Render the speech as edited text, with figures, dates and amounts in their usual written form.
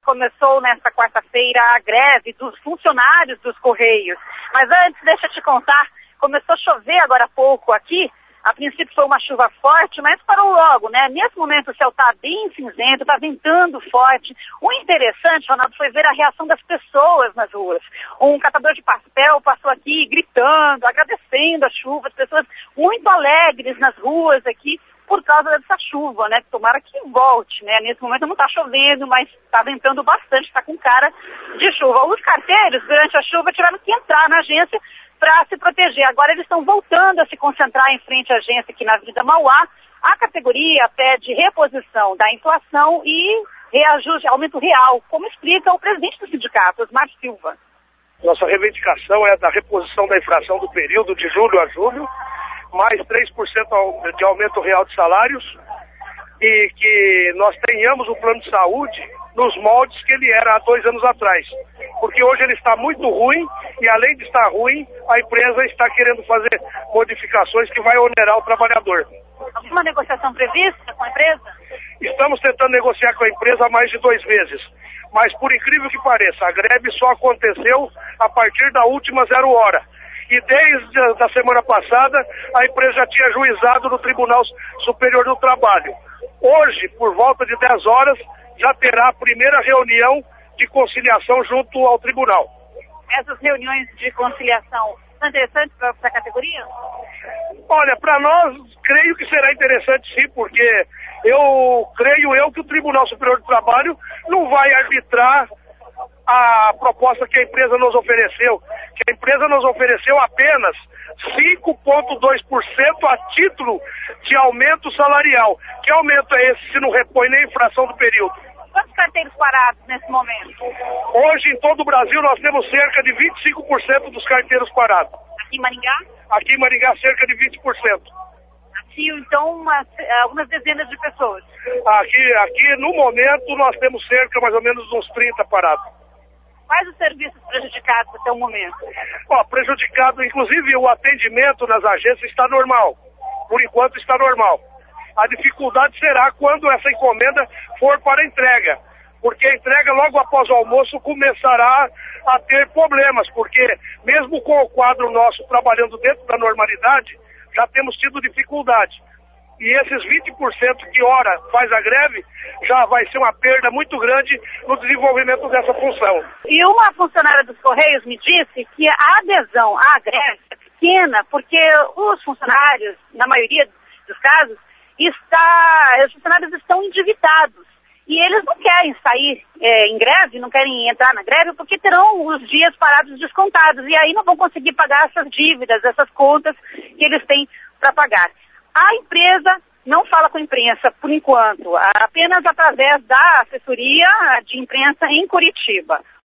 começou nesta quarta-feira a greve dos funcionários dos Correios. Mas antes, deixa eu te contar, começou a chover agora há pouco aqui. A princípio foi uma chuva forte, mas parou logo, né? Nesse momento o céu está bem cinzento, está ventando forte. O interessante, Ronaldo, foi ver a reação das pessoas nas ruas. Um catador de papel passou aqui gritando, agradecendo a chuva, as pessoas muito alegres nas ruas aqui por causa dessa chuva, né? Tomara que volte, né? Nesse momento não está chovendo, mas está ventando bastante, está com cara de chuva. Os carteiros, durante a chuva, tiveram que entrar na agência para se proteger. Agora eles estão voltando a se concentrar em frente à agência aqui na Avenida Mauá. A categoria pede reposição da inflação e reajuste, aumento real, como explica o presidente do sindicato, Osmar Silva. Nossa reivindicação é da reposição da inflação do período de julho a julho, mais 3% de aumento real de salários e que nós tenhamos um plano de saúde nos moldes que ele era há 2 anos atrás. Porque hoje ele está muito ruim e, além de estar ruim, a empresa está querendo fazer modificações que vai onerar o trabalhador. Alguma negociação prevista com a empresa? Estamos tentando negociar com a empresa há mais de 2 meses. Mas, por incrível que pareça, a greve só aconteceu a partir da última 0 hora. E desde a semana passada, a empresa já tinha ajuizado no Tribunal Superior do Trabalho. Hoje, por volta de 10 horas, já terá a primeira reunião de conciliação junto ao tribunal. Essas reuniões de conciliação são interessantes para a categoria? Olha, para nós, creio que será interessante sim, porque creio que o Tribunal Superior do Trabalho não vai arbitrar a proposta que a empresa nos ofereceu, que a empresa nos ofereceu apenas 5,2% a título de aumento salarial. Que aumento é esse se não repõe nem a inflação do período? Quantos carteiros parados nesse momento? Hoje, em todo o Brasil, nós temos cerca de 25% dos carteiros parados. Aqui em Maringá? Aqui em Maringá, cerca de 20%. Aqui, então, algumas dezenas de pessoas. Aqui, no momento, nós temos cerca, mais ou menos, de uns 30 parados. Quais os serviços prejudicados até o momento? Prejudicado, inclusive, o atendimento nas agências está normal. Por enquanto, está normal. A dificuldade será quando essa encomenda for para entrega, porque a entrega logo após o almoço começará a ter problemas, porque mesmo com o quadro nosso trabalhando dentro da normalidade, já temos tido dificuldade. E esses 20% que ora faz a greve, já vai ser uma perda muito grande no desenvolvimento dessa função. E uma funcionária dos Correios me disse que a adesão à greve é pequena, porque os funcionários, na maioria dos casos, os funcionários estão endividados e eles não querem sair em greve, não querem entrar na greve porque terão os dias parados descontados e aí não vão conseguir pagar essas dívidas, essas contas que eles têm para pagar. A empresa não fala com a imprensa por enquanto, apenas através da assessoria de imprensa em Curitiba.